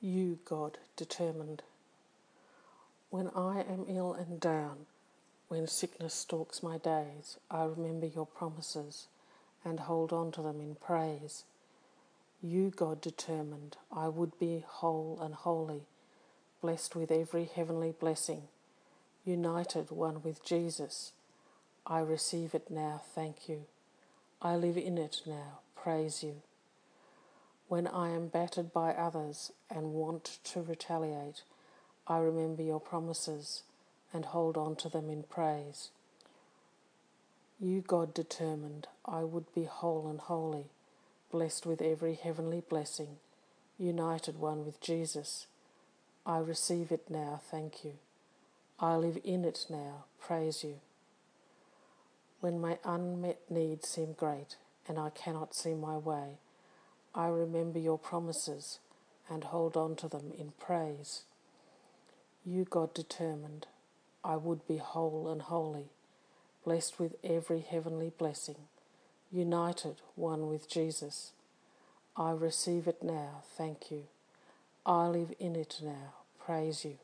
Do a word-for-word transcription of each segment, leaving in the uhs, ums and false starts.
You, God, determined. When I am ill and down, when sickness stalks my days, I remember your promises and hold on to them in praise. You, God, determined, I would be whole and holy, blessed with every heavenly blessing, united one with Jesus. I receive it now, thank you. I live in it now, praise you. When I am battered by others and want to retaliate, I remember your promises and hold on to them in praise. You, God, determined, I would be whole and holy, blessed with every heavenly blessing, united one with Jesus. I receive it now, thank you. I live in it now, praise you. When my unmet needs seem great and I cannot see my way, I remember your promises and hold on to them in praise. You, God, determined, I would be whole and holy, blessed with every heavenly blessing, united one with Jesus. I receive it now, thank you. I live in it now, praise you.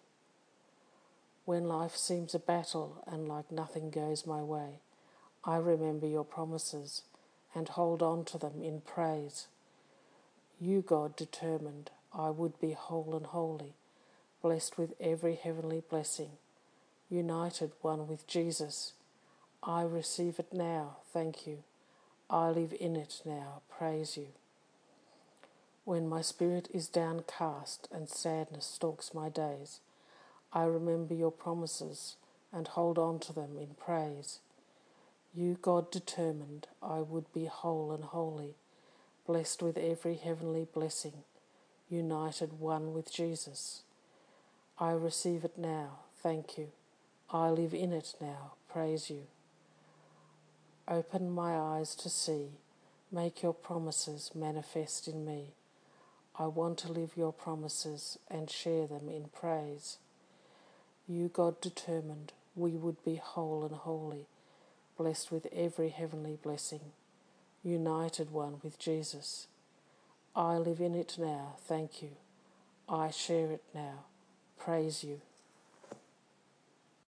When life seems a battle and like nothing goes my way, I remember your promises and hold on to them in praise. You, God, determined, I would be whole and holy, blessed with every heavenly blessing, united one with Jesus. I receive it now, thank you. I live in it now, praise you. When my spirit is downcast and sadness stalks my days, I remember your promises and hold on to them in praise. You, God, determined, I would be whole and holy, blessed with every heavenly blessing, united one with Jesus. I receive it now, thank you. I live in it now, praise you. Open my eyes to see, make your promises manifest in me. I want to live your promises and share them in praise. You, God, determined, we would be whole and holy, blessed with every heavenly blessing, united one with Jesus. I live in it now, thank you. I share it now, praise you.